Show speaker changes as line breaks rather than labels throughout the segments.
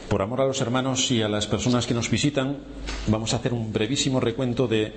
Por amor a los hermanos y a las personas que nos visitan, vamos a hacer un brevísimo recuento de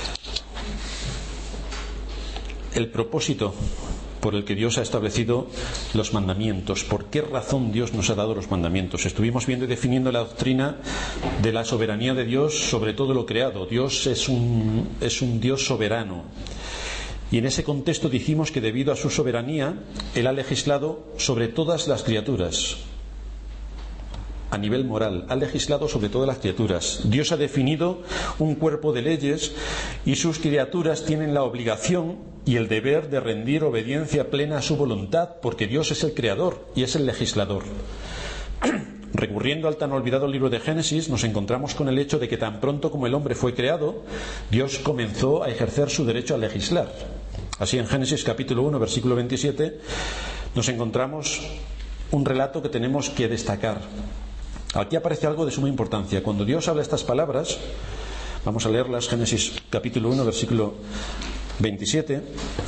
el propósito por el que Dios ha establecido los mandamientos. ¿Por qué razón Dios nos ha dado los mandamientos? Estuvimos viendo y definiendo la doctrina de la soberanía de Dios sobre todo lo creado. Dios es un Dios soberano. Y en ese contexto dijimos que debido a su soberanía, Él ha legislado sobre todas las criaturas. A nivel moral, ha legislado sobre todas las criaturas. Dios ha definido un cuerpo de leyes y sus criaturas tienen la obligación y el deber de rendir obediencia plena a su voluntad, porque Dios es el creador y es el legislador. Recurriendo al tan olvidado libro de Génesis, nos encontramos con el hecho de que tan pronto como el hombre fue creado, Dios comenzó a ejercer su derecho a legislar. Así, en Génesis capítulo 1, versículo 27, nos encontramos un relato que tenemos que destacar. Aquí aparece algo de suma importancia. Cuando Dios habla estas palabras, vamos a leerlas, Génesis capítulo 1, versículo 27.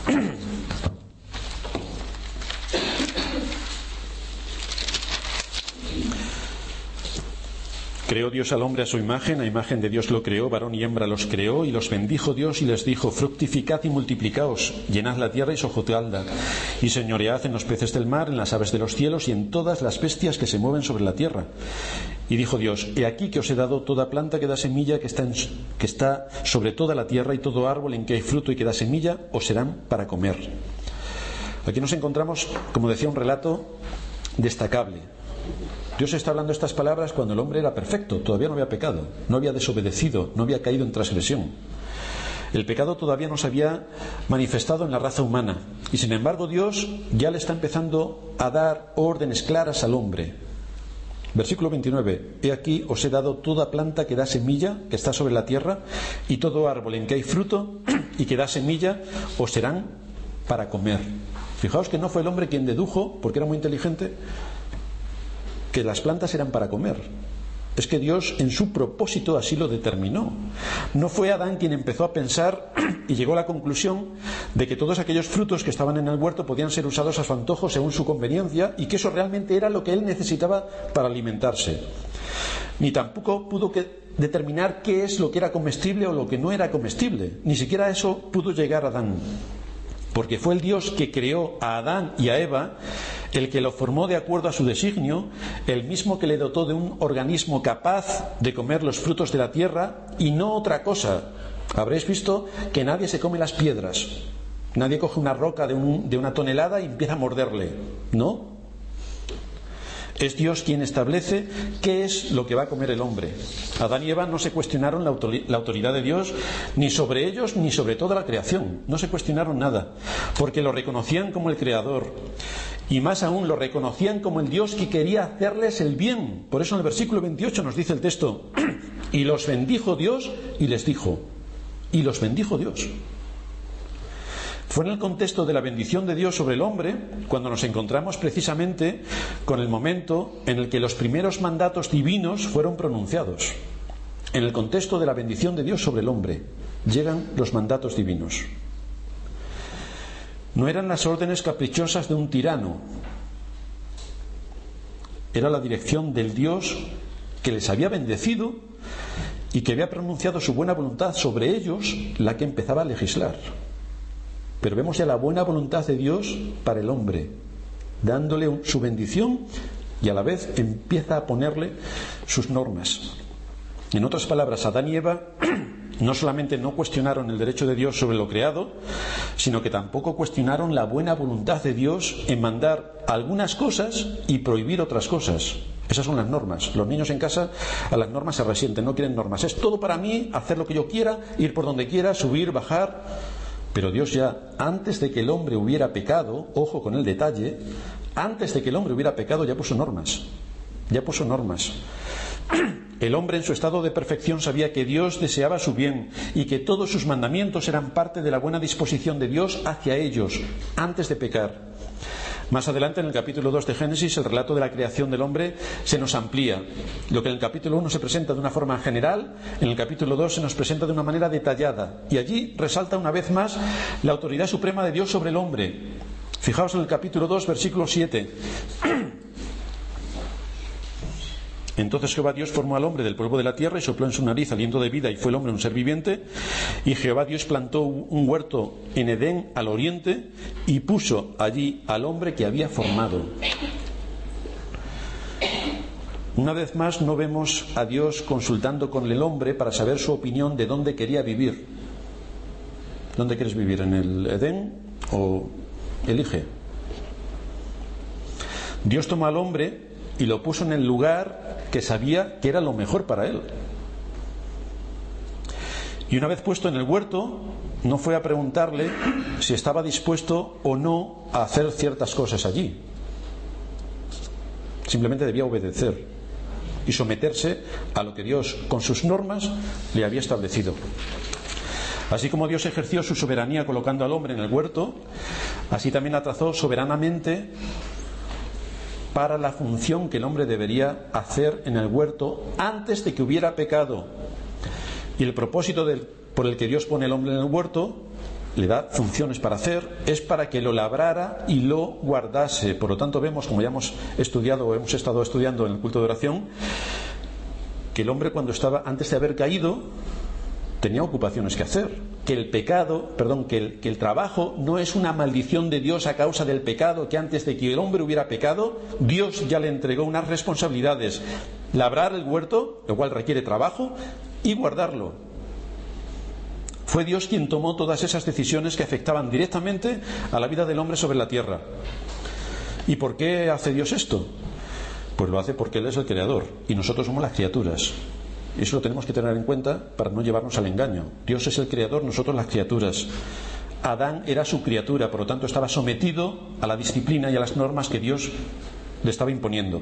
Creó Dios al hombre a su imagen, a imagen de Dios lo creó, varón y hembra los creó, y los bendijo Dios y les dijo: fructificad y multiplicaos, llenad la tierra y sojuzgadla, y señoread en los peces del mar, en las aves de los cielos y en todas las bestias que se mueven sobre la tierra. Y dijo Dios: he aquí que os he dado toda planta que da semilla, que está sobre toda la tierra, y todo árbol en que hay fruto y que da semilla, os serán para comer. Aquí nos encontramos, como decía, un relato destacable. Dios está hablando estas palabras cuando el hombre era perfecto, todavía no había pecado, no había desobedecido, no había caído en transgresión. El pecado todavía no se había manifestado en la raza humana, y sin embargo Dios ya le está empezando a dar órdenes claras al hombre. Versículo 29: he aquí os he dado toda planta que da semilla, que está sobre la tierra, y todo árbol en que hay fruto y que da semilla, os serán para comer. Fijaos que no fue el hombre quien dedujo, porque era muy inteligente, que las plantas eran para comer. Es que Dios en su propósito así lo determinó. No fue Adán quien empezó a pensar y llegó a la conclusión de que todos aquellos frutos que estaban en el huerto podían ser usados a su antojo según su conveniencia, y que eso realmente era lo que él necesitaba para alimentarse. Ni tampoco pudo determinar qué es lo que era comestible o lo que no era comestible. Ni siquiera eso pudo llegar a Adán, porque fue el Dios que creó a Adán y a Eva, el que lo formó de acuerdo a su designio, el mismo que le dotó de un organismo capaz de comer los frutos de la tierra y no otra cosa. Habréis visto que nadie se come las piedras, nadie coge una roca de una tonelada y empieza a morderle, ¿no? Es Dios quien establece qué es lo que va a comer el hombre. Adán y Eva no se cuestionaron la autoridad de Dios, ni sobre ellos ni sobre toda la creación. No se cuestionaron nada, porque lo reconocían como el creador, y más aún lo reconocían como el Dios que quería hacerles el bien. Por eso en el versículo 28 nos dice el texto: y los bendijo Dios y les dijo. Y los bendijo Dios. Fue en el contexto de la bendición de Dios sobre el hombre cuando nos encontramos precisamente con el momento en el que los primeros mandatos divinos fueron pronunciados. En el contexto de la bendición de Dios sobre el hombre llegan los mandatos divinos. No eran las órdenes caprichosas de un tirano, era la dirección del Dios que les había bendecido y que había pronunciado su buena voluntad sobre ellos, la que empezaba a legislar. Pero vemos ya la buena voluntad de Dios para el hombre, dándole su bendición, y a la vez empieza a ponerle sus normas. En otras palabras, Adán y Eva no solamente no cuestionaron el derecho de Dios sobre lo creado, sino que tampoco cuestionaron la buena voluntad de Dios en mandar algunas cosas y prohibir otras cosas. Esas son las normas. Los niños en casa a las normas se resienten, no quieren normas. Es todo para mí, hacer lo que yo quiera, ir por donde quiera, subir, bajar. Pero Dios ya, antes de que el hombre hubiera pecado, ojo con el detalle, antes de que el hombre hubiera pecado ya puso normas. Ya puso normas. El hombre en su estado de perfección sabía que Dios deseaba su bien y que todos sus mandamientos eran parte de la buena disposición de Dios hacia ellos, antes de pecar. Más adelante, en el capítulo 2 de Génesis, el relato de la creación del hombre se nos amplía. Lo que en el capítulo 1 se presenta de una forma general, en el capítulo 2 se nos presenta de una manera detallada. Y allí resalta una vez más la autoridad suprema de Dios sobre el hombre. Fijaos en el capítulo 2, versículo 7. Entonces Jehová Dios formó al hombre del polvo de la tierra y sopló en su nariz aliento de vida, y fue el hombre un ser viviente. Y Jehová Dios plantó un huerto en Edén al oriente y puso allí al hombre que había formado. Una vez más no vemos a Dios consultando con el hombre para saber su opinión de dónde quería vivir. ¿Dónde quieres vivir? ¿En el Edén o elige? Dios tomó al hombre y lo puso en el lugar que sabía que era lo mejor para él. Y una vez puesto en el huerto, no fue a preguntarle si estaba dispuesto o no a hacer ciertas cosas allí. Simplemente debía obedecer y someterse a lo que Dios, con sus normas, le había establecido. Así como Dios ejerció su soberanía colocando al hombre en el huerto, así también la trazó soberanamente para la función que el hombre debería hacer en el huerto antes de que hubiera pecado. Y el propósito por el que Dios pone al hombre en el huerto, le da funciones para hacer, es para que lo labrara y lo guardase. Por lo tanto vemos, como ya hemos estudiado o hemos estado estudiando en el culto de oración, que el hombre antes de haber caído, tenía ocupaciones que hacer, que el trabajo no es una maldición de Dios a causa del pecado, que antes de que el hombre hubiera pecado, Dios ya le entregó unas responsabilidades: labrar el huerto, lo cual requiere trabajo, y guardarlo. Fue Dios quien tomó todas esas decisiones que afectaban directamente a la vida del hombre sobre la tierra. ¿Y por qué hace Dios esto? Pues lo hace porque Él es el creador y nosotros somos las criaturas. Eso lo tenemos que tener en cuenta para no llevarnos al engaño. Dios es el creador, nosotros las criaturas. Adán era su criatura, por lo tanto estaba sometido a la disciplina y a las normas que Dios le estaba imponiendo.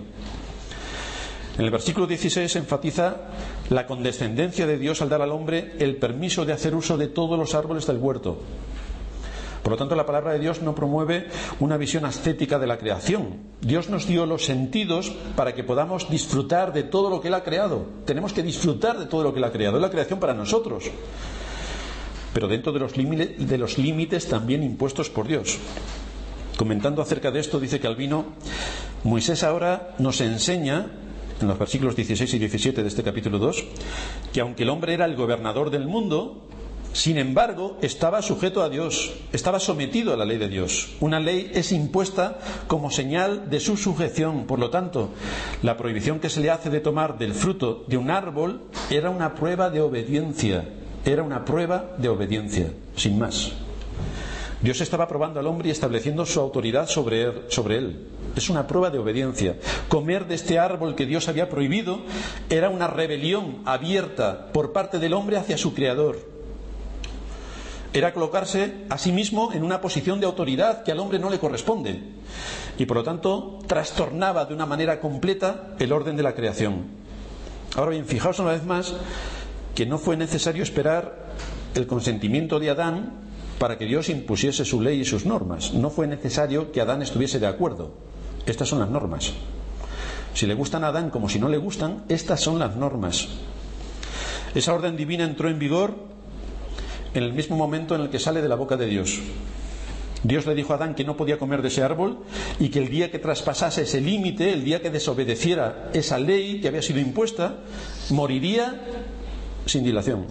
En el versículo 16 enfatiza la condescendencia de Dios al dar al hombre el permiso de hacer uso de todos los árboles del huerto. Por lo tanto, la palabra de Dios no promueve una visión ascética de la creación. Dios nos dio los sentidos para que podamos disfrutar de todo lo que Él ha creado. Tenemos que disfrutar de todo lo que Él ha creado. Es la creación para nosotros, pero dentro de los límites también impuestos por Dios. Comentando acerca de esto, dice Calvino: Moisés ahora nos enseña, en los versículos 16 y 17 de este capítulo 2, que aunque el hombre era el gobernador del mundo, sin embargo, estaba sujeto a Dios, estaba sometido a la ley de Dios. Una ley es impuesta como señal de su sujeción. Por lo tanto, la prohibición que se le hace de tomar del fruto de un árbol era una prueba de obediencia. Era una prueba de obediencia, sin más. Dios estaba probando al hombre y estableciendo su autoridad sobre él. Es una prueba de obediencia. Comer de este árbol que Dios había prohibido era una rebelión abierta por parte del hombre hacia su Creador. Era colocarse a sí mismo en una posición de autoridad que al hombre no le corresponde, y por lo tanto trastornaba de una manera completa el orden de la creación. Ahora bien, fijaos una vez más que no fue necesario esperar el consentimiento de Adán para que Dios impusiese su ley y sus normas. No fue necesario que Adán estuviese de acuerdo. Estas son las normas. Si le gustan a Adán como si no le gustan, estas son las normas. Esa orden divina entró en vigor en el mismo momento en el que sale de la boca de Dios. Dios le dijo a Adán que no podía comer de ese árbol y que el día que traspasase ese límite, el día que desobedeciera esa ley que había sido impuesta, moriría sin dilación.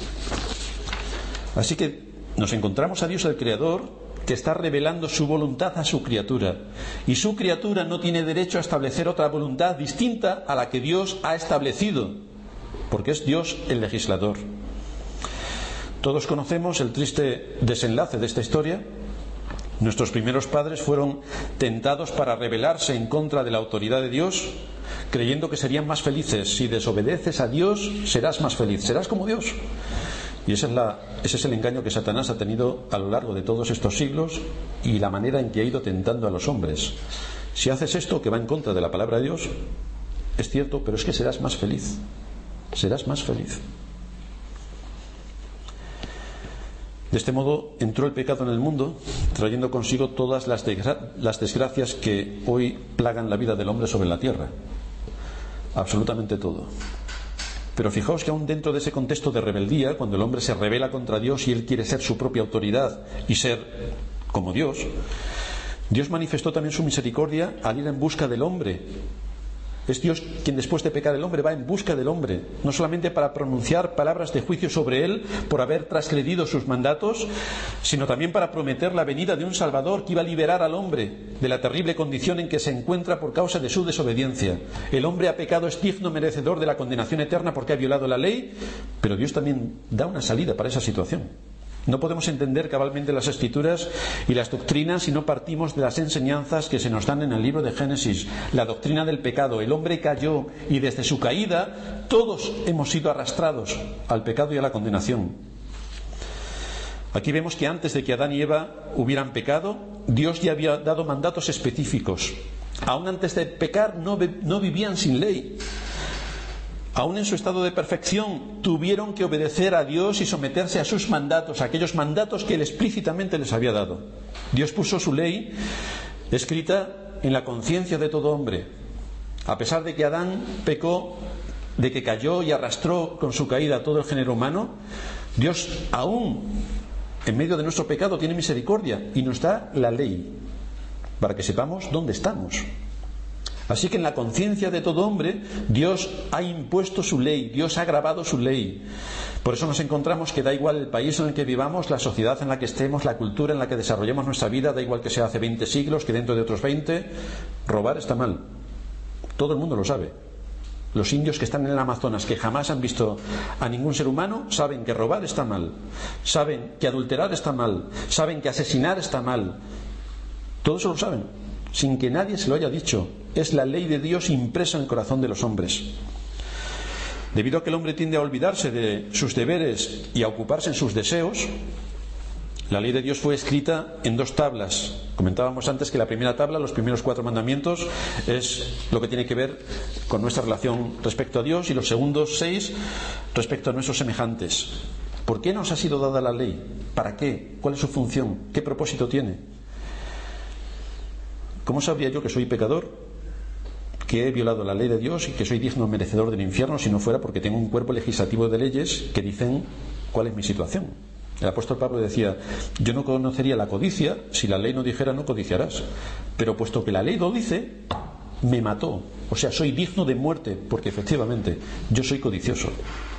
Así que nos encontramos a Dios el Creador, que está revelando su voluntad a su criatura, y su criatura no tiene derecho a establecer otra voluntad distinta a la que Dios ha establecido, porque es Dios el legislador. Todos conocemos el triste desenlace de esta historia. Nuestros primeros padres fueron tentados para rebelarse en contra de la autoridad de Dios, creyendo que serían más felices. Si desobedeces a Dios, serás más feliz, serás como Dios. Y ese es el engaño que Satanás ha tenido a lo largo de todos estos siglos, y la manera en que ha ido tentando a los hombres. Si haces esto que va en contra de la palabra de Dios, es cierto, pero es que serás más feliz. Serás más feliz. De este modo entró el pecado en el mundo, trayendo consigo todas las desgracias que hoy plagan la vida del hombre sobre la tierra. Absolutamente todo. Pero fijaos que aún dentro de ese contexto de rebeldía, cuando el hombre se rebela contra Dios y él quiere ser su propia autoridad y ser como Dios, Dios manifestó también su misericordia al ir en busca del hombre Es Dios quien después de pecar el hombre va en busca del hombre, no solamente para pronunciar palabras de juicio sobre él por haber transgredido sus mandatos, sino también para prometer la venida de un Salvador que iba a liberar al hombre de la terrible condición en que se encuentra por causa de su desobediencia. El hombre ha pecado, es digno merecedor de la condenación eterna porque ha violado la ley, pero Dios también da una salida para esa situación. No podemos entender cabalmente las Escrituras y las doctrinas si no partimos de las enseñanzas que se nos dan en el libro de Génesis. La doctrina del pecado. El hombre cayó y desde su caída todos hemos sido arrastrados al pecado y a la condenación. Aquí vemos que antes de que Adán y Eva hubieran pecado, Dios ya había dado mandatos específicos. Aún antes de pecar no vivían sin ley. Aún en su estado de perfección tuvieron que obedecer a Dios y someterse a sus mandatos, a aquellos mandatos que Él explícitamente les había dado. Dios puso su ley escrita en la conciencia de todo hombre. A pesar de que Adán pecó, de que cayó y arrastró con su caída a todo el género humano, Dios aún en medio de nuestro pecado tiene misericordia y nos da la ley para que sepamos dónde estamos. Así que en la conciencia de todo hombre Dios ha impuesto su ley, Dios ha grabado su ley. Por eso nos encontramos que da igual el país en el que vivamos, la sociedad en la que estemos, la cultura en la que desarrollemos nuestra vida, da igual que sea hace 20 siglos, que dentro de otros 20, robar está mal. Todo el mundo lo sabe. Los indios que están en el Amazonas, que jamás han visto a ningún ser humano, saben que robar está mal, saben que adulterar está mal, saben que asesinar está mal. Todo eso lo saben, sin que nadie se lo haya dicho. Es la ley de Dios impresa en el corazón de los hombres. Debido a que el hombre tiende a olvidarse de sus deberes y a ocuparse en sus deseos, la ley de Dios fue escrita en 2 tablas. Comentábamos antes que la primera tabla, los primeros 4 mandamientos, es lo que tiene que ver con nuestra relación respecto a Dios, y los segundos 6 respecto a nuestros semejantes. ¿Por qué nos ha sido dada la ley? ¿Para qué? ¿Cuál es su función? ¿Qué propósito tiene? ¿Cómo sabría yo que soy pecador? Que he violado la ley de Dios y que soy digno merecedor del infierno si no fuera porque tengo un cuerpo legislativo de leyes que dicen cuál es mi situación. El apóstol Pablo decía: yo no conocería la codicia si la ley no dijera no codiciarás, pero puesto que la ley lo dice, me mató. O sea, soy digno de muerte porque efectivamente yo soy codicioso.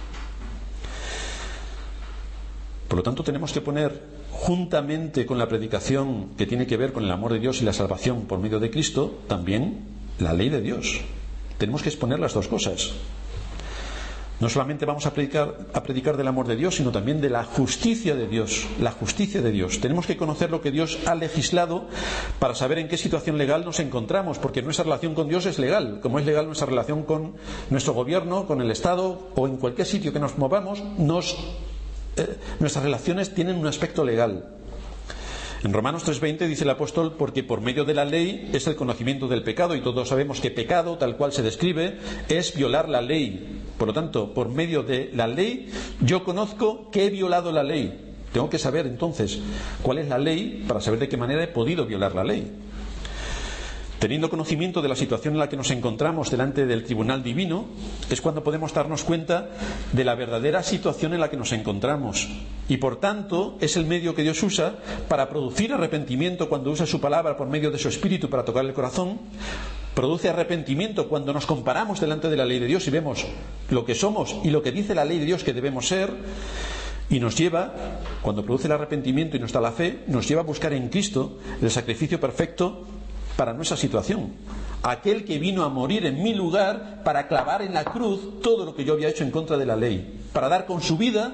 Por lo tanto, tenemos que poner, juntamente con la predicación que tiene que ver con el amor de Dios y la salvación por medio de Cristo, también la ley de Dios. Tenemos que exponer las 2 cosas. No solamente vamos a predicar del amor de Dios, sino también de la justicia de Dios. La justicia de Dios. Tenemos que conocer lo que Dios ha legislado para saber en qué situación legal nos encontramos, porque nuestra relación con Dios es legal, como es legal nuestra relación con nuestro gobierno, con el Estado o en cualquier sitio que nos movamos. Nuestras relaciones tienen un aspecto legal. En Romanos 3:20 dice el apóstol: porque por medio de la ley es el conocimiento del pecado, y todos sabemos que pecado, tal cual se describe, es violar la ley. Por lo tanto, por medio de la ley yo conozco que he violado la ley. Tengo que saber entonces cuál es la ley para saber de qué manera he podido violar la ley. Teniendo conocimiento de la situación en la que nos encontramos delante del tribunal divino, es cuando podemos darnos cuenta de la verdadera situación en la que nos encontramos. Y por tanto, es el medio que Dios usa para producir arrepentimiento cuando usa su palabra por medio de su Espíritu para tocar el corazón. Produce arrepentimiento cuando nos comparamos delante de la ley de Dios y vemos lo que somos y lo que dice la ley de Dios que debemos ser. Y nos lleva, cuando produce el arrepentimiento y nos da la fe, nos lleva a buscar en Cristo el sacrificio perfecto para nuestra situación, aquel que vino a morir en mi lugar para clavar en la cruz todo lo que yo había hecho en contra de la ley, para dar con su vida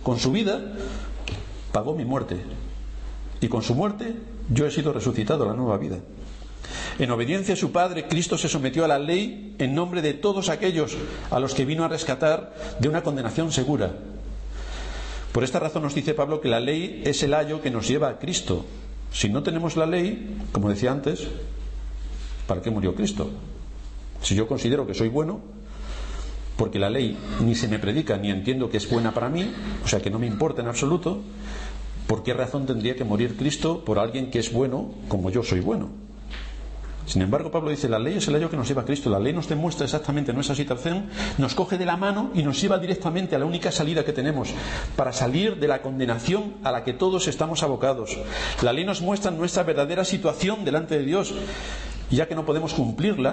pagó mi muerte, y con su muerte yo he sido resucitado a la nueva vida. En obediencia a su Padre, Cristo se sometió a la ley en nombre de todos aquellos a los que vino a rescatar de una condenación segura. Por esta razón nos dice Pablo que la ley es el ayo que nos lleva a Cristo. Si no tenemos la ley, como decía antes, ¿para qué murió Cristo? Si yo considero que soy bueno, porque la ley ni se me predica ni entiendo que es buena para mí, o sea que no me importa en absoluto, ¿por qué razón tendría que morir Cristo por alguien que es bueno como yo soy bueno? Sin embargo, Pablo dice: la ley es el ayo que nos lleva a Cristo. La ley nos demuestra exactamente nuestra situación, nos coge de la mano y nos lleva directamente a la única salida que tenemos para salir de la condenación a la que todos estamos abocados. La ley nos muestra nuestra verdadera situación delante de Dios, y ya que no podemos cumplirla,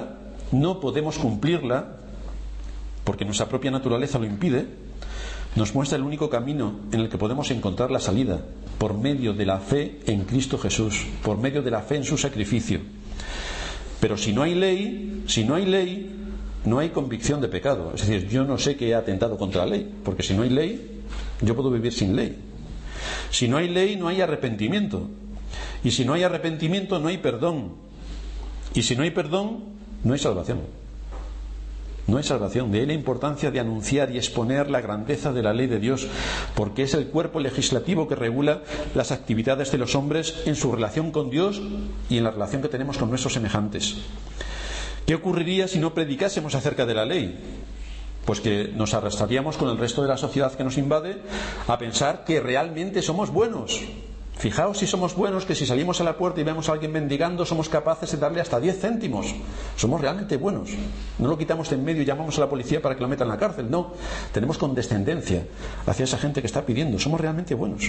no podemos cumplirla, porque nuestra propia naturaleza lo impide, nos muestra el único camino en el que podemos encontrar la salida, por medio de la fe en Cristo Jesús, por medio de la fe en su sacrificio. Pero si no hay ley, no hay convicción de pecado. Es decir, yo no sé que he atentado contra la ley, porque si no hay ley, yo puedo vivir sin ley. Si no hay ley, no hay arrepentimiento. Y si no hay arrepentimiento, no hay perdón. Y si no hay perdón, no hay salvación. No hay salvación. De ahí la importancia de anunciar y exponer la grandeza de la ley de Dios, porque es el cuerpo legislativo que regula las actividades de los hombres en su relación con Dios y en la relación que tenemos con nuestros semejantes. ¿Qué ocurriría si no predicásemos acerca de la ley? Pues que nos arrastraríamos con el resto de la sociedad que nos invade a pensar que realmente somos buenos. Fijaos si somos buenos, que si salimos a la puerta y vemos a alguien mendigando, somos capaces de darle hasta 10 céntimos. Somos realmente buenos. No lo quitamos de en medio y llamamos a la policía para que lo metan en la cárcel. No, tenemos condescendencia hacia esa gente que está pidiendo. Somos realmente buenos.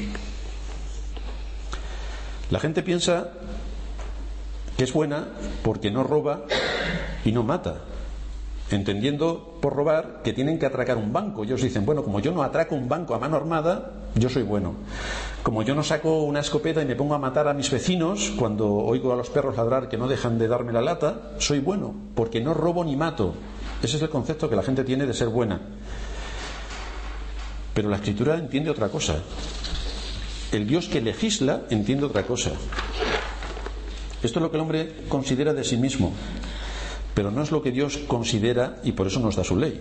La gente piensa que es buena porque no roba y no mata, entendiendo por robar que tienen que atracar un banco. Ellos dicen, bueno, como yo no atraco un banco a mano armada, yo soy bueno. Como yo no saco una escopeta y me pongo a matar a mis vecinos cuando oigo a los perros ladrar que no dejan de darme la lata, soy bueno, porque no robo ni mato. Ese es el concepto que la gente tiene de ser buena. Pero la Escritura entiende otra cosa. El Dios que legisla entiende otra cosa. Esto es lo que el hombre considera de sí mismo, pero no es lo que Dios considera, y por eso nos da su ley.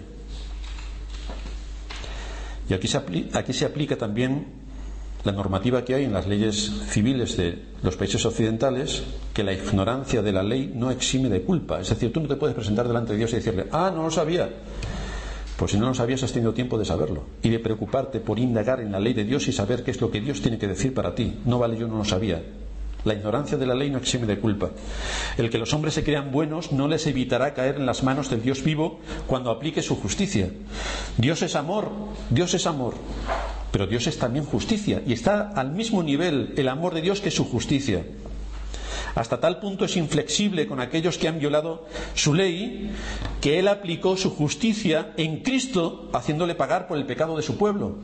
Y aquí se aplica también la normativa que hay en las leyes civiles de los países occidentales, que la ignorancia de la ley no exime de culpa. Es decir, tú no te puedes presentar delante de Dios y decirle, no lo sabía. Pues si no lo sabías, has tenido tiempo de saberlo y de preocuparte por indagar en la ley de Dios y saber qué es lo que Dios tiene que decir para ti. No vale, yo no lo sabía. La ignorancia de la ley no exime de culpa. El que los hombres se crean buenos no les evitará caer en las manos del Dios vivo cuando aplique su justicia. Dios es amor, pero Dios es también justicia, y está al mismo nivel el amor de Dios que su justicia. Hasta tal punto es inflexible con aquellos que han violado su ley, que Él aplicó su justicia en Cristo, haciéndole pagar por el pecado de su pueblo.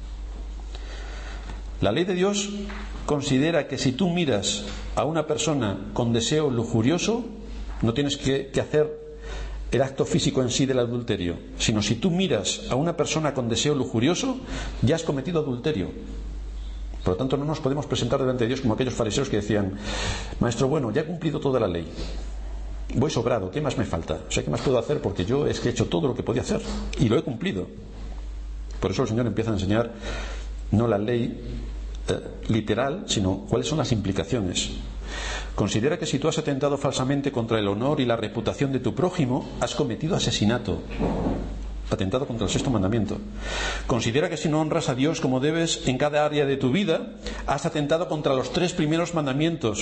La ley de Dios considera que si tú miras a una persona con deseo lujurioso, no tienes que hacer el acto físico en sí del adulterio, sino si tú miras a una persona con deseo lujurioso, ya has cometido adulterio. Por lo tanto, no nos podemos presentar delante de Dios como aquellos fariseos que decían, maestro, bueno, ya he cumplido toda la ley, voy sobrado, ¿qué más me falta? O sea, ¿qué más puedo hacer? Porque yo es que he hecho todo lo que podía hacer y lo he cumplido. Por eso el Señor empieza a enseñar no la ley literal, sino cuáles son las implicaciones. Considera que si tú has atentado falsamente contra el honor y la reputación de tu prójimo, has cometido asesinato, atentado contra el 6º mandamiento. Considera que si no honras a Dios como debes en cada área de tu vida, has atentado contra los 3 primeros mandamientos.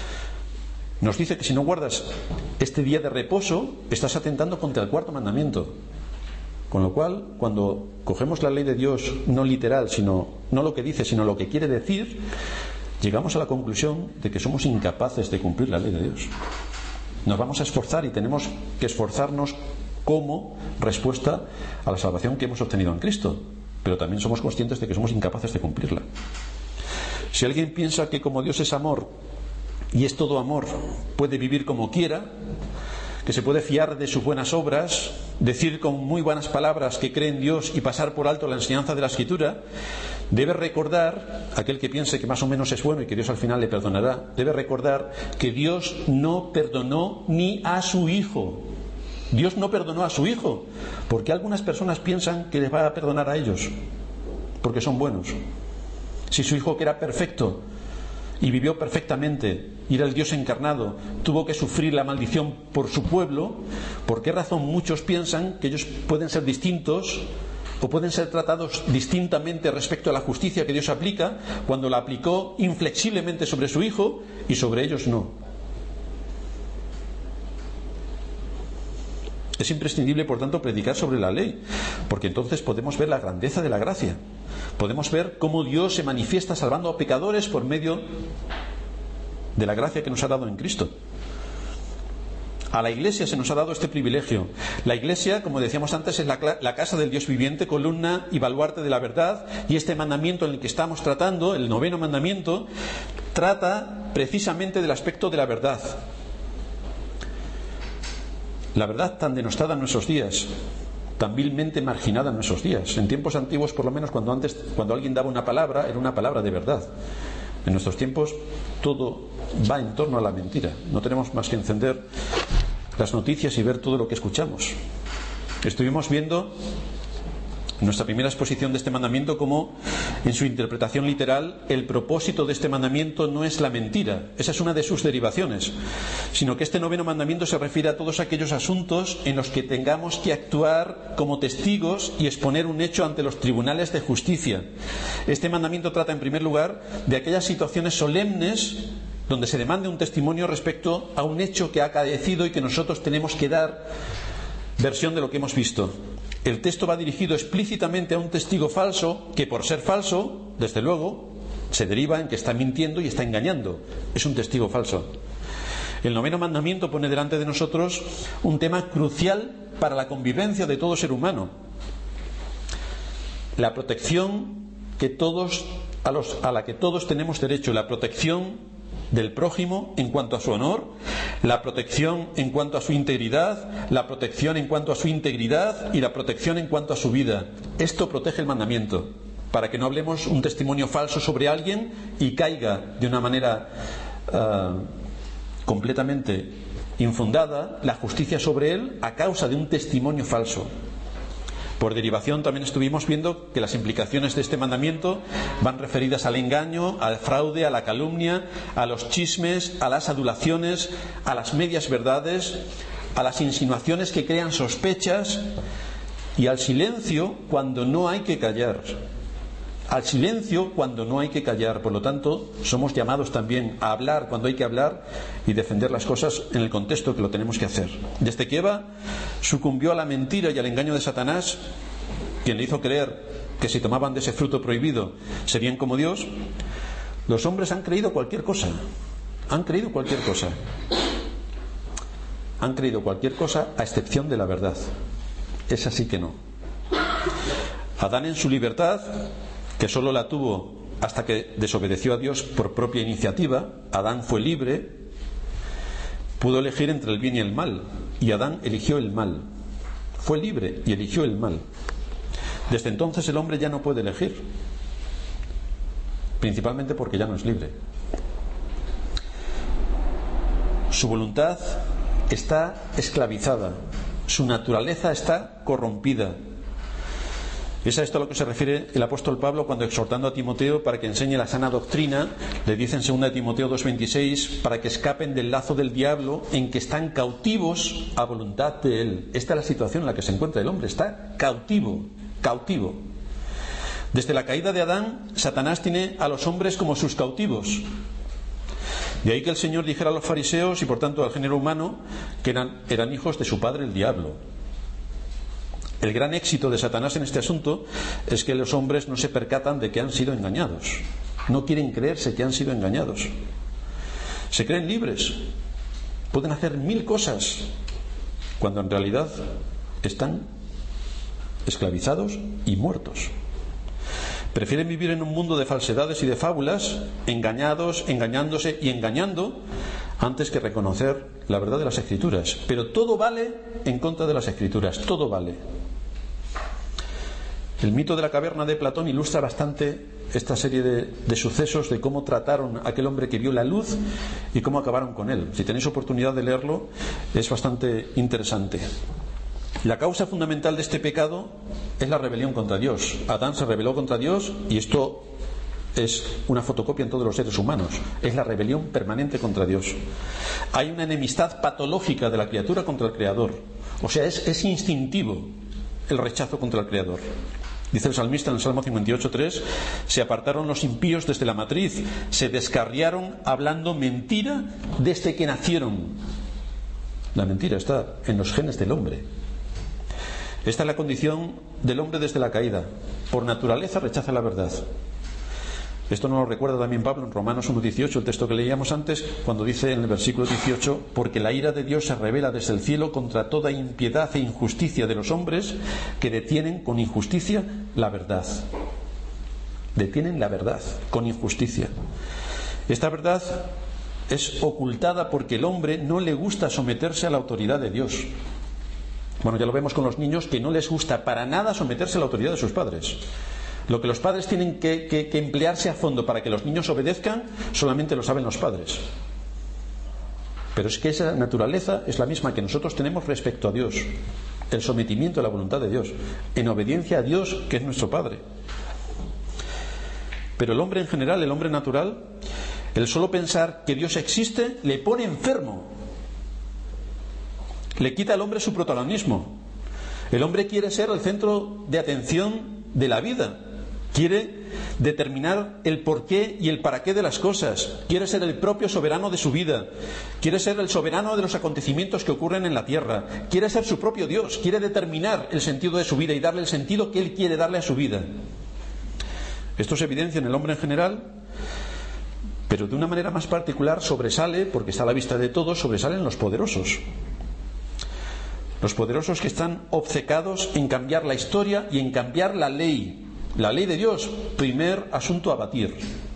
Nos dice que si no guardas este día de reposo, estás atentando contra el 4º mandamiento. Con lo cual, cuando cogemos la ley de Dios no literal, sino no lo que dice, sino lo que quiere decir, llegamos a la conclusión de que somos incapaces de cumplir la ley de Dios. Nos vamos a esforzar y tenemos que esforzarnos como respuesta a la salvación que hemos obtenido en Cristo, pero también somos conscientes de que somos incapaces de cumplirla. Si alguien piensa que como Dios es amor y es todo amor, puede vivir como quiera, que se puede fiar de sus buenas obras, decir con muy buenas palabras que cree en Dios y pasar por alto la enseñanza de la Escritura, debe recordar, aquel que piense que más o menos es bueno y que Dios al final le perdonará, debe recordar que Dios no perdonó ni a su Hijo. Dios no perdonó a su Hijo, porque algunas personas piensan que les va a perdonar a ellos, porque son buenos. Si su Hijo, que era perfecto y vivió perfectamente y era el Dios encarnado, tuvo que sufrir la maldición por su pueblo, ¿por qué razón muchos piensan que ellos pueden ser distintos o pueden ser tratados distintamente respecto a la justicia que Dios aplica cuando la aplicó inflexiblemente sobre su Hijo y sobre ellos no? Es imprescindible, por tanto, predicar sobre la ley, porque entonces podemos ver la grandeza de la gracia. Podemos ver cómo Dios se manifiesta salvando a pecadores por medio de la gracia que nos ha dado en Cristo. A la Iglesia se nos ha dado este privilegio. La Iglesia, como decíamos antes, es la casa del Dios viviente, columna y baluarte de la verdad, y este mandamiento en el que estamos tratando, el 9º mandamiento, trata precisamente del aspecto de la verdad. La verdad tan denostada en nuestros días, tan vilmente marginada en nuestros días. En tiempos antiguos, por lo menos, cuando alguien daba una palabra, era una palabra de verdad. En nuestros tiempos todo va en torno a la mentira. No tenemos más que encender las noticias y ver todo lo que escuchamos. Estuvimos viendo en nuestra primera exposición de este mandamiento cómo, en su interpretación literal, el propósito de este mandamiento no es la mentira. Esa es una de sus derivaciones, sino que este 9º mandamiento se refiere a todos aquellos asuntos en los que tengamos que actuar como testigos y exponer un hecho ante los tribunales de justicia. Este mandamiento trata, en primer lugar, de aquellas situaciones solemnes donde se demande un testimonio respecto a un hecho que ha acaecido y que nosotros tenemos que dar versión de lo que hemos visto. El texto va dirigido explícitamente a un testigo falso que, por ser falso, desde luego, se deriva en que está mintiendo y está engañando. Es un testigo falso. El 9º mandamiento pone delante de nosotros un tema crucial para la convivencia de todo ser humano: la protección a la que todos tenemos derecho, la protección del prójimo en cuanto a su honor, la protección en cuanto a su integridad, la protección en cuanto a su integridad y la protección en cuanto a su vida. Esto protege el mandamiento, para que no hablemos un testimonio falso sobre alguien y caiga de una manera completamente infundada la justicia sobre él a causa de un testimonio falso. Por derivación también estuvimos viendo que las implicaciones de este mandamiento van referidas al engaño, al fraude, a la calumnia, a los chismes, a las adulaciones, a las medias verdades, a las insinuaciones que crean sospechas y al silencio cuando no hay que callar. Al silencio cuando no hay que callar. Por lo tanto, somos llamados también a hablar cuando hay que hablar y defender las cosas en el contexto que lo tenemos que hacer. Desde que Eva sucumbió a la mentira y al engaño de Satanás, quien le hizo creer que si tomaban de ese fruto prohibido serían como Dios, los hombres han creído cualquier cosa. Han creído cualquier cosa. Han creído cualquier cosa a excepción de la verdad. Esa sí que no. Adán, en su libertad, que solo la tuvo hasta que desobedeció a Dios por propia iniciativa, Adán fue libre, pudo elegir entre el bien y el mal, y Adán eligió el mal. Fue libre y eligió el mal. Desde entonces el hombre ya no puede elegir, principalmente porque ya no es libre. Su voluntad está esclavizada, su naturaleza está corrompida. Es a esto a lo que se refiere el apóstol Pablo cuando, exhortando a Timoteo para que enseñe la sana doctrina, le dice en 2 Timoteo 2:26, para que escapen del lazo del diablo en que están cautivos a voluntad de él. Esta es la situación en la que se encuentra el hombre, está cautivo. Desde la caída de Adán, Satanás tiene a los hombres como sus cautivos. De ahí que el Señor dijera a los fariseos y por tanto al género humano que eran hijos de su padre el diablo. El gran éxito de Satanás en este asunto es que los hombres no se percatan de que han sido engañados. No quieren creerse que han sido engañados. Se creen libres. Pueden hacer 1000 cosas cuando en realidad están esclavizados y muertos. Prefieren vivir en un mundo de falsedades y de fábulas, engañados, engañándose y engañando, antes que reconocer la verdad de las Escrituras. Pero todo vale en contra de las Escrituras, todo vale. El mito de la caverna de Platón ilustra bastante esta serie de sucesos de cómo trataron a aquel hombre que vio la luz y cómo acabaron con él. Si tenéis oportunidad de leerlo, es bastante interesante. La causa fundamental de este pecado es la rebelión contra Dios. Adán se rebeló contra Dios y esto es una fotocopia en todos los seres humanos. Es la rebelión permanente contra Dios. Hay una enemistad patológica de la criatura contra el Creador. O sea, es instintivo el rechazo contra el Creador. Dice el salmista en el Salmo 58:3, se apartaron los impíos desde la matriz, se descarriaron hablando mentira desde que nacieron. La mentira está en los genes del hombre. Esta es la condición del hombre desde la caída. Por naturaleza rechaza la verdad. Esto nos lo recuerda también Pablo en Romanos 1:18, el texto que leíamos antes, cuando dice en el versículo 18: porque la ira de Dios se revela desde el cielo contra toda impiedad e injusticia de los hombres que detienen con injusticia la verdad. Detienen la verdad con injusticia. Esta verdad es ocultada porque el hombre no le gusta someterse a la autoridad de Dios. Bueno, ya lo vemos con los niños, que no les gusta para nada someterse a la autoridad de sus padres. Lo que los padres tienen que emplearse a fondo para que los niños obedezcan, solamente lo saben los padres. Pero es que esa naturaleza es la misma que nosotros tenemos respecto a Dios. El sometimiento a la voluntad de Dios, en obediencia a Dios, que es nuestro Padre. Pero el hombre en general, el hombre natural, el solo pensar que Dios existe le pone enfermo. Le quita al hombre su protagonismo. El hombre quiere ser el centro de atención de la vida. Quiere determinar el porqué y el para qué de las cosas. Quiere ser el propio soberano de su vida. Quiere ser el soberano de los acontecimientos que ocurren en la tierra. Quiere ser su propio Dios. Quiere determinar el sentido de su vida y darle el sentido que él quiere darle a su vida. Esto se evidencia en el hombre en general, pero de una manera más particular sobresale, porque está a la vista de todos, sobresalen los poderosos. Los poderosos que están obcecados en cambiar la historia y en cambiar la ley. La ley de Dios, primer asunto a batir.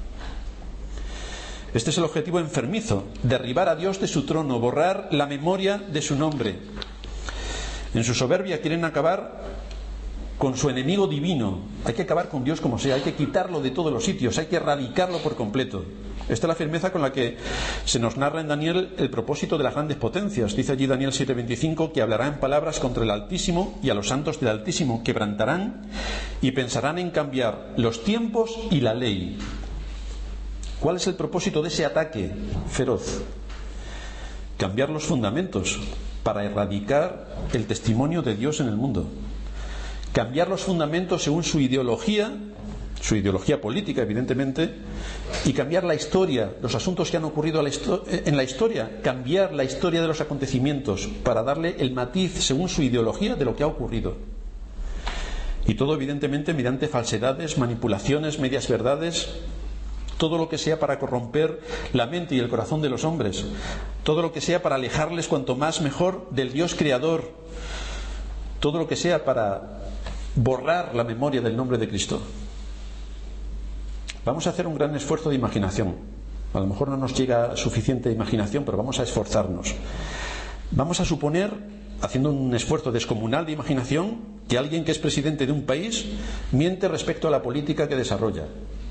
Este es el objetivo enfermizo: derribar a Dios de su trono, borrar la memoria de su nombre. En su soberbia quieren acabar con su enemigo divino. Hay que acabar con Dios como sea, hay que quitarlo de todos los sitios, hay que erradicarlo por completo. Esta es la firmeza con la que se nos narra en Daniel el propósito de las grandes potencias. Dice allí Daniel 7:25 que hablará en palabras contra el Altísimo y a los santos del Altísimo, quebrantarán y pensarán en cambiar los tiempos y la ley. ¿Cuál es el propósito de ese ataque feroz? Cambiar los fundamentos para erradicar el testimonio de Dios en el mundo. Cambiar los fundamentos según su ideología política, evidentemente, y cambiar la historia, los asuntos que han ocurrido en la historia, cambiar la historia de los acontecimientos para darle el matiz según su ideología de lo que ha ocurrido. Y todo, evidentemente, mediante falsedades, manipulaciones, medias verdades, todo lo que sea para corromper la mente y el corazón de los hombres, todo lo que sea para alejarles cuanto más mejor del Dios creador, todo lo que sea para borrar la memoria del nombre de Cristo. Vamos a hacer un gran esfuerzo de imaginación. A lo mejor no nos llega suficiente imaginación, pero vamos a esforzarnos. Vamos a suponer, haciendo un esfuerzo descomunal de imaginación, que alguien que es presidente de un país miente respecto a la política que desarrolla.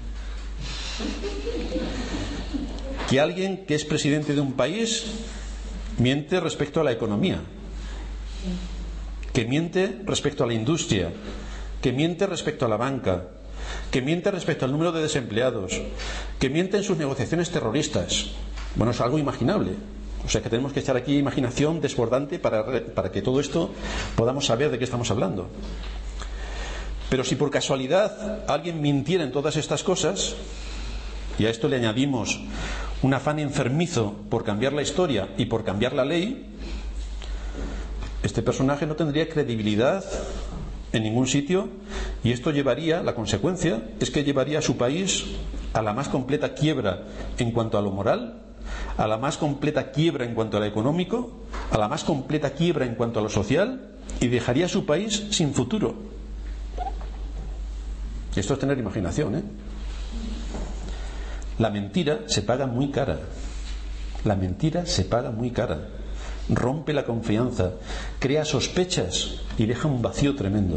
Que alguien que es presidente de un país miente respecto a la economía. Que miente respecto a la industria, que miente respecto a la banca, que miente respecto al número de desempleados, que miente en sus negociaciones terroristas. Bueno, es algo imaginable. O sea que tenemos que echar aquí imaginación desbordante para que todo esto podamos saber de qué estamos hablando. Pero si por casualidad alguien mintiera en todas estas cosas, y a esto le añadimos un afán enfermizo por cambiar la historia y por cambiar la ley, este personaje no tendría credibilidad en ningún sitio, y esto llevaría, la consecuencia es que llevaría a su país a la más completa quiebra en cuanto a lo moral, a la más completa quiebra en cuanto a lo económico, a la más completa quiebra en cuanto a lo social, y dejaría a su país sin futuro. Y esto es tener imaginación, ¿eh? La mentira se paga muy cara. La mentira se paga muy cara. Rompe la confianza, crea sospechas y deja un vacío tremendo.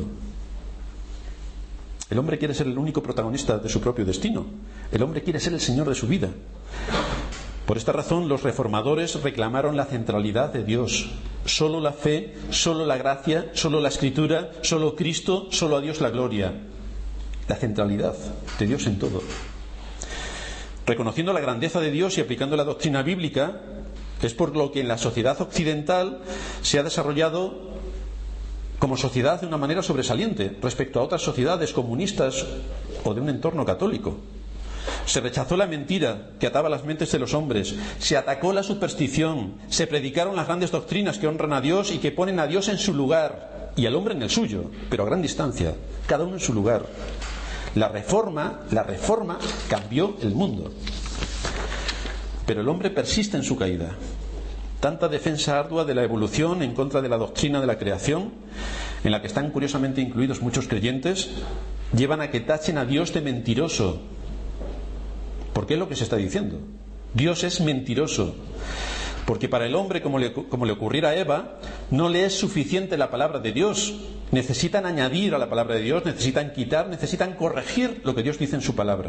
El hombre quiere ser el único protagonista de su propio destino. El hombre quiere ser el señor de su vida. Por esta razón, los reformadores reclamaron la centralidad de Dios. Solo la fe, solo la gracia, solo la escritura, solo Cristo, solo a Dios la gloria. La centralidad de Dios en todo. Reconociendo la grandeza de Dios y aplicando la doctrina bíblica, es por lo que en la sociedad occidental se ha desarrollado como sociedad de una manera sobresaliente respecto a otras sociedades comunistas o de un entorno católico. Se rechazó la mentira que ataba las mentes de los hombres, se atacó la superstición, se predicaron las grandes doctrinas que honran a Dios y que ponen a Dios en su lugar y al hombre en el suyo, pero a gran distancia, cada uno en su lugar. La reforma cambió el mundo. Pero el hombre persiste en su caída. Tanta defensa ardua de la evolución en contra de la doctrina de la creación, en la que están curiosamente incluidos muchos creyentes, llevan a que tachen a Dios de mentiroso. ¿Por qué es lo que se está diciendo? Dios es mentiroso. Porque para el hombre, como le ocurriera a Eva, no le es suficiente la palabra de Dios. Necesitan añadir a la palabra de Dios, necesitan quitar, necesitan corregir lo que Dios dice en su palabra.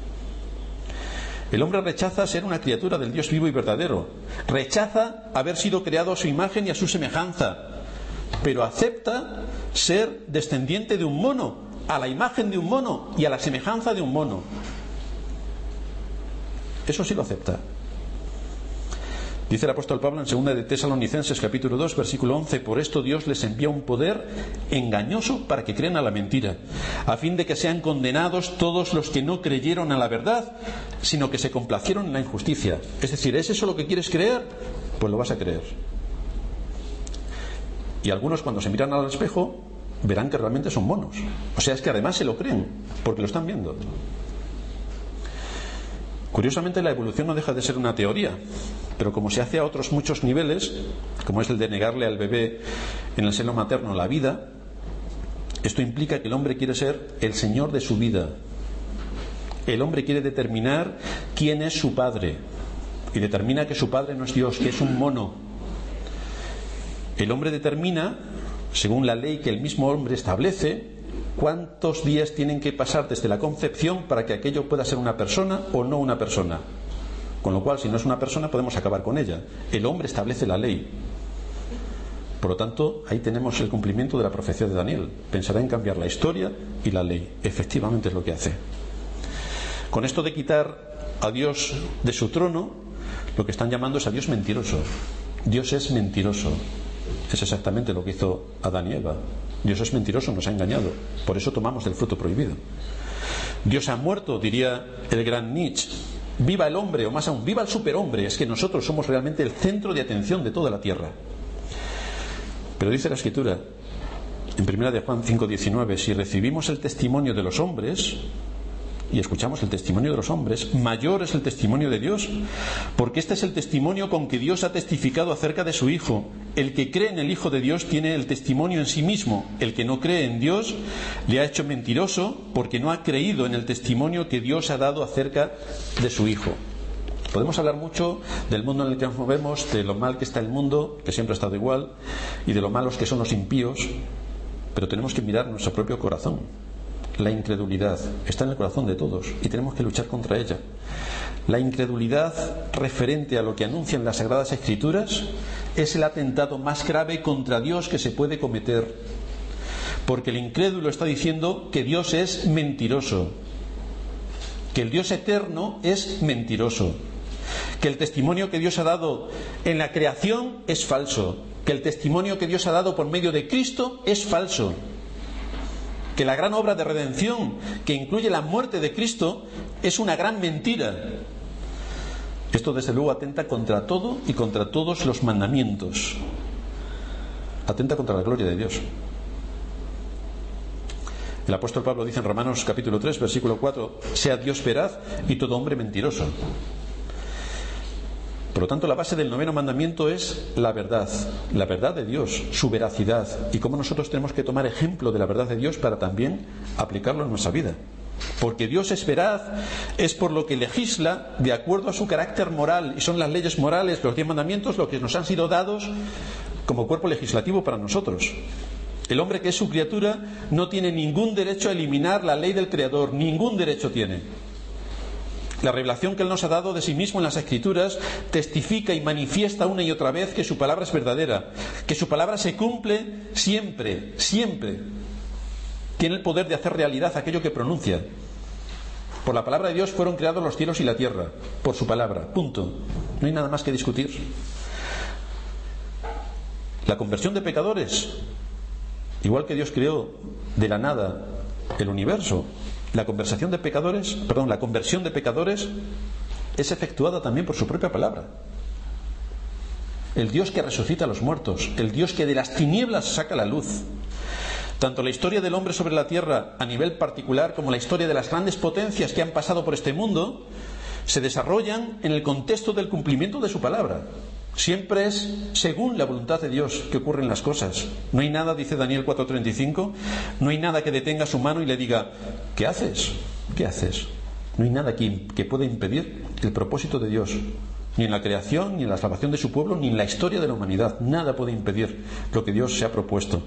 El hombre rechaza ser una criatura del Dios vivo y verdadero. Rechaza haber sido creado a su imagen y a su semejanza. Pero acepta ser descendiente de un mono, a la imagen de un mono y a la semejanza de un mono. Eso sí lo acepta. Dice el apóstol Pablo en 2 de Tesalonicenses capítulo 2 versículo 11: por esto Dios les envía un poder engañoso para que crean a la mentira, a fin de que sean condenados todos los que no creyeron a la verdad, sino que se complacieron en la injusticia. Es decir, ¿es eso lo que quieres creer? Pues lo vas a creer. Y algunos, cuando se miran al espejo, verán que realmente son monos. O sea, es que además se lo creen, porque lo están viendo. Curiosamente, la evolución no deja de ser una teoría, pero como se hace a otros muchos niveles, como es el de negarle al bebé en el seno materno la vida, esto implica que el hombre quiere ser el señor de su vida. El hombre quiere determinar quién es su padre, y determina que su padre no es Dios, que es un mono. El hombre determina, según la ley que el mismo hombre establece, cuántos días tienen que pasar desde la concepción para que aquello pueda ser una persona o no una persona. Con lo cual, si no es una persona, podemos acabar con ella. El hombre establece la ley. Por lo tanto, ahí tenemos el cumplimiento de la profecía de Daniel. Pensará en cambiar la historia y la ley. Efectivamente es lo que hace. Con esto de quitar a Dios de su trono, lo que están llamando es a Dios mentiroso. Dios es mentiroso. Es exactamente lo que hizo Adán y Eva. Dios es mentiroso, nos ha engañado. Por eso tomamos del fruto prohibido. Dios ha muerto, diría el gran Nietzsche. Viva el hombre, o más aún, viva el superhombre. Es que nosotros somos realmente el centro de atención de toda la tierra. Pero dice la Escritura en 1 de Juan 5:19: si recibimos el testimonio de los hombres y escuchamos el testimonio de los hombres, mayor es el testimonio de Dios, porque este es el testimonio con que Dios ha testificado acerca de su Hijo. El que cree en el Hijo de Dios tiene el testimonio en sí mismo. El que no cree en Dios le ha hecho mentiroso, porque no ha creído en el testimonio que Dios ha dado acerca de su Hijo. Podemos hablar mucho del mundo en el que nos movemos, de lo mal que está el mundo, que siempre ha estado igual, y de lo malos que son los impíos, pero tenemos que mirar nuestro propio corazón. La incredulidad está en el corazón de todos y tenemos que luchar contra ella. La incredulidad referente a lo que anuncian las Sagradas Escrituras es el atentado más grave contra Dios que se puede cometer, porque el incrédulo está diciendo que Dios es mentiroso, que el Dios eterno es mentiroso, que el testimonio que Dios ha dado en la creación es falso, que el testimonio que Dios ha dado por medio de Cristo es falso, que la gran obra de redención que incluye la muerte de Cristo es una gran mentira. Esto desde luego atenta contra todo y contra todos los mandamientos. Atenta contra la gloria de Dios. El apóstol Pablo dice en Romanos capítulo 3 versículo 4: sea Dios veraz y todo hombre mentiroso. Por lo tanto, la base del 9º mandamiento es la verdad de Dios, su veracidad, y cómo nosotros tenemos que tomar ejemplo de la verdad de Dios para también aplicarlo en nuestra vida. Porque Dios es veraz, es por lo que legisla de acuerdo a su carácter moral, y son las leyes morales, los 10 mandamientos, lo que nos han sido dados como cuerpo legislativo para nosotros. El hombre que es su criatura no tiene ningún derecho a eliminar la ley del Creador, ningún derecho tiene. La revelación que Él nos ha dado de sí mismo en las Escrituras testifica y manifiesta una y otra vez que su palabra es verdadera, que su palabra se cumple siempre, siempre. Tiene el poder de hacer realidad aquello que pronuncia. Por la palabra de Dios fueron creados los cielos y la tierra, por su palabra, punto. No hay nada más que discutir. La conversión de pecadores, igual que Dios creó de la nada el universo, la conversión de pecadores es efectuada también por su propia palabra. El Dios que resucita a los muertos, el Dios que de las tinieblas saca la luz, Tanto la historia del hombre sobre la tierra a nivel particular como la historia de las grandes potencias que han pasado por este mundo se desarrollan en el contexto del cumplimiento de su palabra. Siempre es según la voluntad de Dios que ocurren las cosas. No hay nada, dice Daniel 4:35, no hay nada que detenga su mano y le diga: ¿qué haces? ¿Qué haces? No hay nada que pueda impedir el propósito de Dios, ni en la creación, ni en la salvación de su pueblo, ni en la historia de la humanidad. Nada puede impedir lo que Dios se ha propuesto.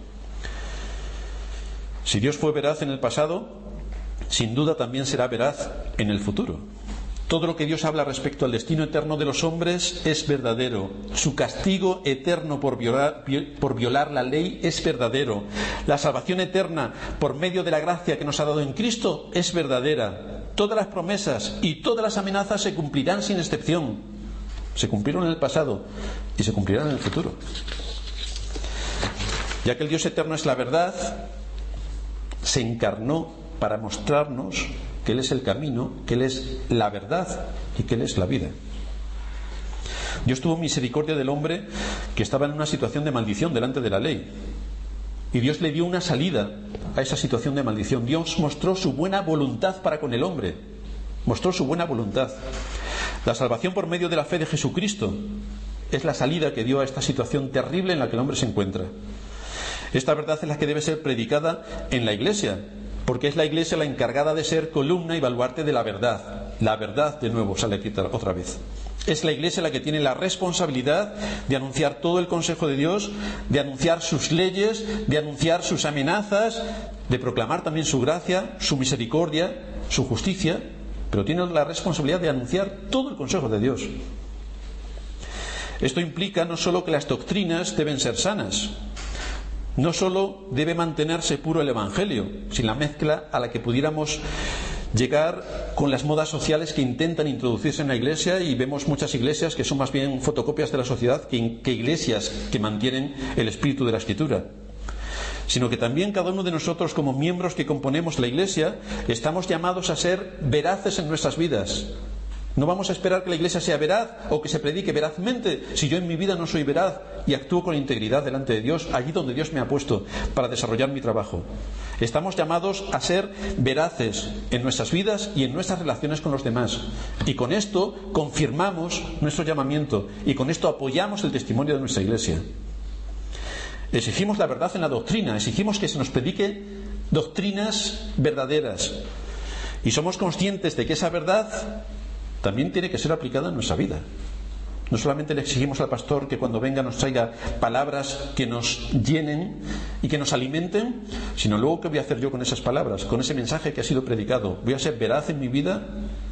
Si Dios fue veraz en el pasado, sin duda también será veraz en el futuro. Todo lo que Dios habla respecto al destino eterno de los hombres es verdadero. Su castigo eterno por violar la ley es verdadero. La salvación eterna por medio de la gracia que nos ha dado en Cristo es verdadera. Todas las promesas y todas las amenazas se cumplirán sin excepción. Se cumplieron en el pasado y se cumplirán en el futuro. Ya que el Dios eterno es la verdad, se encarnó para mostrarnos que Él es el camino, que Él es la verdad y que Él es la vida. Dios tuvo misericordia del hombre que estaba en una situación de maldición delante de la ley, y Dios le dio una salida a esa situación de maldición. Dios mostró su buena voluntad para con el hombre, mostró su buena voluntad. La salvación por medio de la fe de Jesucristo es la salida que dio a esta situación terrible en la que el hombre se encuentra. Esta verdad es la que debe ser predicada en la Iglesia, porque es la Iglesia la encargada de ser columna y baluarte de la verdad. La verdad, de nuevo, sale aquí otra vez. Es la Iglesia la que tiene la responsabilidad de anunciar todo el consejo de Dios, de anunciar sus leyes, de anunciar sus amenazas, de proclamar también su gracia, su misericordia, su justicia, pero tiene la responsabilidad de anunciar todo el consejo de Dios. Esto implica no solo que las doctrinas deben ser sanas, no solo debe mantenerse puro el Evangelio, sin la mezcla a la que pudiéramos llegar con las modas sociales que intentan introducirse en la Iglesia, y vemos muchas iglesias que son más bien fotocopias de la sociedad que iglesias que mantienen el espíritu de la Escritura. Sino que también cada uno de nosotros, como miembros que componemos la Iglesia, estamos llamados a ser veraces en nuestras vidas. No vamos a esperar que la Iglesia sea veraz o que se predique verazmente si yo en mi vida no soy veraz y actúo con integridad delante de Dios, allí donde Dios me ha puesto para desarrollar mi trabajo. Estamos llamados a ser veraces en nuestras vidas y en nuestras relaciones con los demás, y con esto confirmamos nuestro llamamiento y con esto apoyamos el testimonio de nuestra Iglesia. Exigimos la verdad en la doctrina, exigimos que se nos predique doctrinas verdaderas, y somos conscientes de que esa verdad también tiene que ser aplicada en nuestra vida. No solamente le exigimos al pastor que cuando venga nos traiga palabras que nos llenen y que nos alimenten, sino luego ¿qué voy a hacer yo con esas palabras, con ese mensaje que ha sido predicado? ¿Voy a ser veraz en mi vida?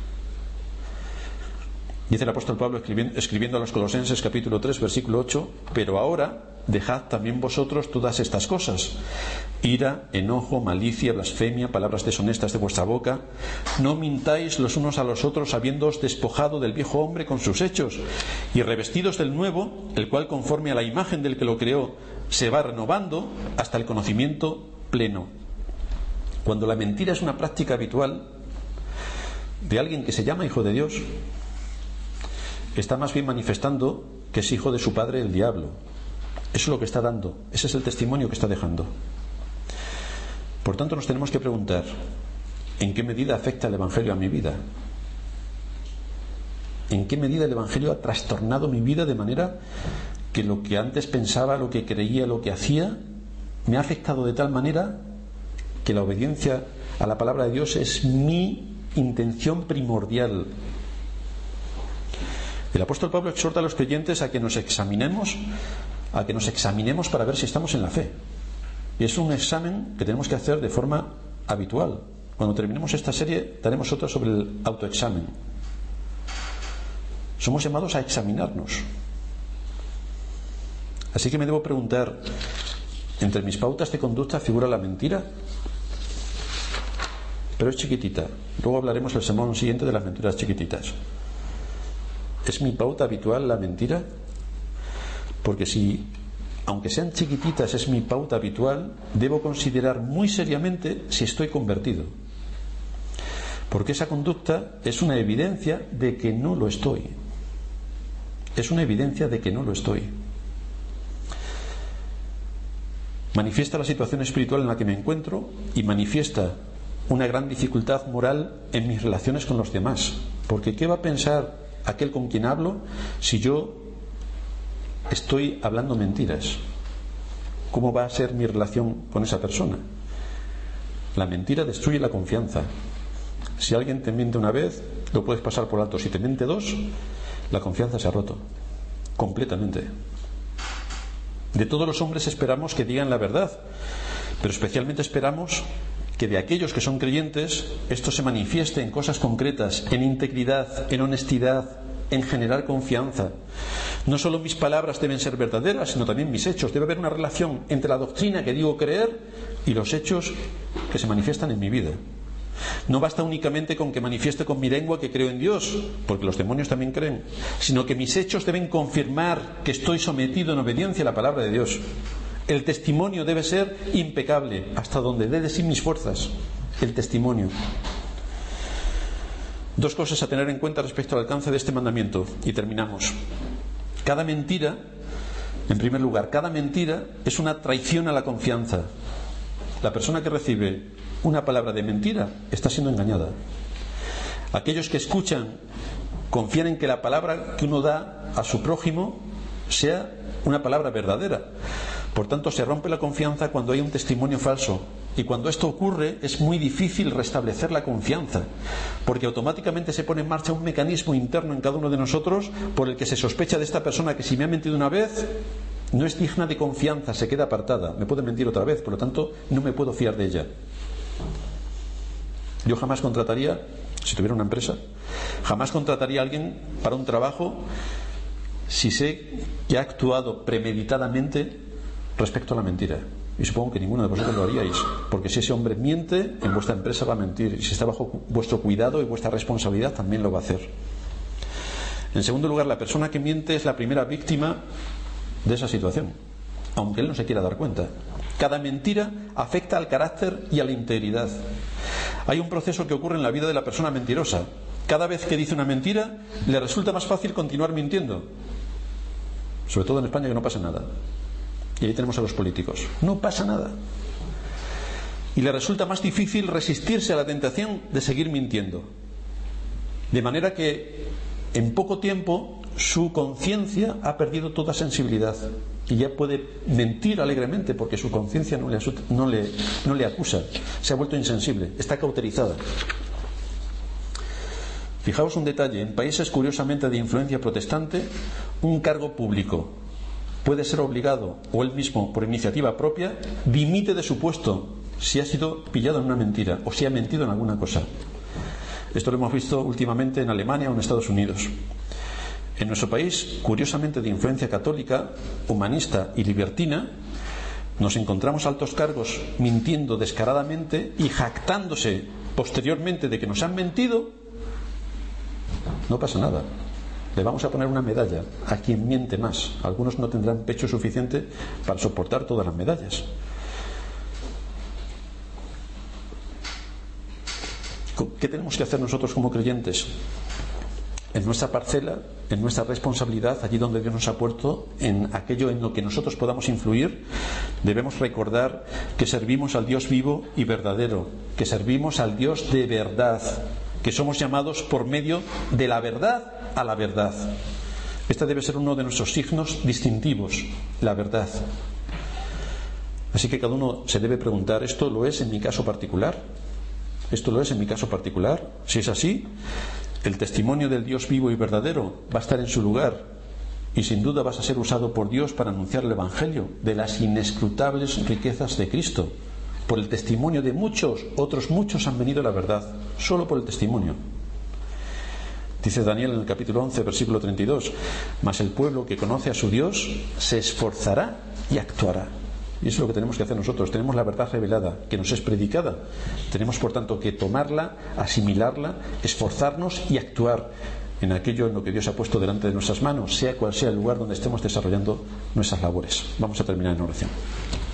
Dice el apóstol Pablo escribiendo a los Colosenses capítulo 3 versículo 8: pero ahora dejad también vosotros todas estas cosas: ira, enojo, malicia, blasfemia, palabras deshonestas de vuestra boca. No mintáis los unos a los otros, habiéndoos despojado del viejo hombre con sus hechos, y revestidos del nuevo, el cual conforme a la imagen del que lo creó se va renovando hasta el conocimiento pleno. Cuando la mentira es una práctica habitual de alguien que se llama hijo de Dios, está más bien manifestando que es hijo de su padre, el diablo. Eso es lo que está dando, ese es el testimonio que está dejando. Por tanto, nos tenemos que preguntar: ¿en qué medida afecta el Evangelio a mi vida? ¿En qué medida el Evangelio ha trastornado mi vida de manera que lo que antes pensaba, lo que creía, lo que hacía, me ha afectado de tal manera que la obediencia a la palabra de Dios es mi intención primordial? El apóstol Pablo exhorta a los creyentes a que nos examinemos para ver si estamos en la fe. Y es un examen que tenemos que hacer de forma habitual. Cuando terminemos esta serie daremos otra sobre el autoexamen. Somos llamados a examinarnos. Así que me debo preguntar: ¿entre mis pautas de conducta figura la mentira? Pero es chiquitita. Luego hablaremos el sermón siguiente de las mentiras chiquititas. ¿Es mi pauta habitual la mentira? Porque si, aunque sean chiquititas, es mi pauta habitual, debo considerar muy seriamente si estoy convertido. Porque esa conducta es una evidencia de que no lo estoy. Es una evidencia de que no lo estoy. manifiesta la situación espiritual en la que me encuentro y manifiesta una gran dificultad moral en mis relaciones con los demás. Porque ¿qué va a pensar aquel con quien hablo si yo estoy hablando mentiras? ¿Cómo va a ser mi relación con esa persona? La mentira destruye la confianza. Si alguien te miente una vez, lo puedes pasar por alto. Si te miente dos, la confianza se ha roto completamente. De todos los hombres esperamos que digan la verdad, pero especialmente esperamos que de aquellos que son creyentes esto se manifieste en cosas concretas, en integridad, en honestidad, en generar confianza. No solo mis palabras deben ser verdaderas, sino también mis hechos. Debe haber una relación entre la doctrina que digo creer y los hechos que se manifiestan en mi vida. No basta únicamente con que manifieste con mi lengua que creo en Dios, porque los demonios también creen, sino que mis hechos deben confirmar que estoy sometido en obediencia a la palabra de Dios. El testimonio debe ser impecable, hasta donde dé de sí mis fuerzas. El testimonio. Dos cosas a tener en cuenta respecto al alcance de este mandamiento, y terminamos. Cada mentira, en primer lugar, cada mentira es una traición a la confianza. La persona que recibe una palabra de mentira está siendo engañada. Aquellos que escuchan confían en que la palabra que uno da a su prójimo sea una palabra verdadera. Por tanto, se rompe la confianza cuando hay un testimonio falso. Y cuando esto ocurre, es muy difícil restablecer la confianza, porque automáticamente se pone en marcha un mecanismo interno en cada uno de nosotros por el que se sospecha de esta persona que, si me ha mentido una vez, no es digna de confianza, se queda apartada. Me puede mentir otra vez, por lo tanto, no me puedo fiar de ella. Yo jamás contrataría, si tuviera una empresa, jamás contrataría a alguien para un trabajo si sé que ha actuado premeditadamente respecto a la mentira. Y supongo que ninguno de vosotros lo haríais, porque si ese hombre miente, en vuestra empresa va a mentir, y si está bajo vuestro cuidado y vuestra responsabilidad, también lo va a hacer. En segundo lugar, la persona que miente es la primera víctima de esa situación, aunque él no se quiera dar cuenta. Cada mentira afecta al carácter y a la integridad. Hay un proceso que ocurre en la vida de la persona mentirosa. Cada vez que dice una mentira, le resulta más fácil continuar mintiendo. Sobre todo en España, que no pasa nada. Y ahí tenemos a los políticos. No pasa nada. Y le resulta más difícil resistirse a la tentación de seguir mintiendo. De manera que en poco tiempo su conciencia ha perdido toda sensibilidad y ya puede mentir alegremente porque su conciencia no le acusa. Se ha vuelto insensible, está cauterizada. Fijaos un detalle: en países curiosamente de influencia protestante, un cargo público puede ser obligado, o él mismo por iniciativa propia dimite de su puesto si ha sido pillado en una mentira o si ha mentido en alguna cosa. Esto lo hemos visto últimamente en Alemania o en Estados Unidos. En nuestro país, curiosamente de influencia católica, humanista y libertina, nos encontramos altos cargos mintiendo descaradamente y jactándose posteriormente de que nos han mentido. No pasa nada. Le vamos a poner una medalla a quien miente más. Algunos no tendrán pecho suficiente para soportar todas las medallas. ¿Qué tenemos que hacer nosotros como creyentes? En nuestra parcela, en nuestra responsabilidad, allí donde Dios nos ha puesto, en aquello en lo que nosotros podamos influir, debemos recordar que servimos al Dios vivo y verdadero, que servimos al Dios de verdad, que somos llamados por medio de la verdad a la verdad. Este debe ser uno de nuestros signos distintivos, la verdad. Así que cada uno se debe preguntar: ¿esto lo es en mi caso particular? ¿Esto lo es en mi caso particular? Si es así, el testimonio del Dios vivo y verdadero va a estar en su lugar, y sin duda vas a ser usado por Dios para anunciar el Evangelio de las inescrutables riquezas de Cristo. Por el testimonio de muchos, otros muchos han venido a la verdad, solo por el testimonio. Dice Daniel en el capítulo 11, versículo 32: mas el pueblo que conoce a su Dios se esforzará y actuará. Y eso es lo que tenemos que hacer nosotros. Tenemos la verdad revelada, que nos es predicada. Tenemos, por tanto, que tomarla, asimilarla, esforzarnos y actuar en aquello en lo que Dios ha puesto delante de nuestras manos, sea cual sea el lugar donde estemos desarrollando nuestras labores. Vamos a terminar en oración.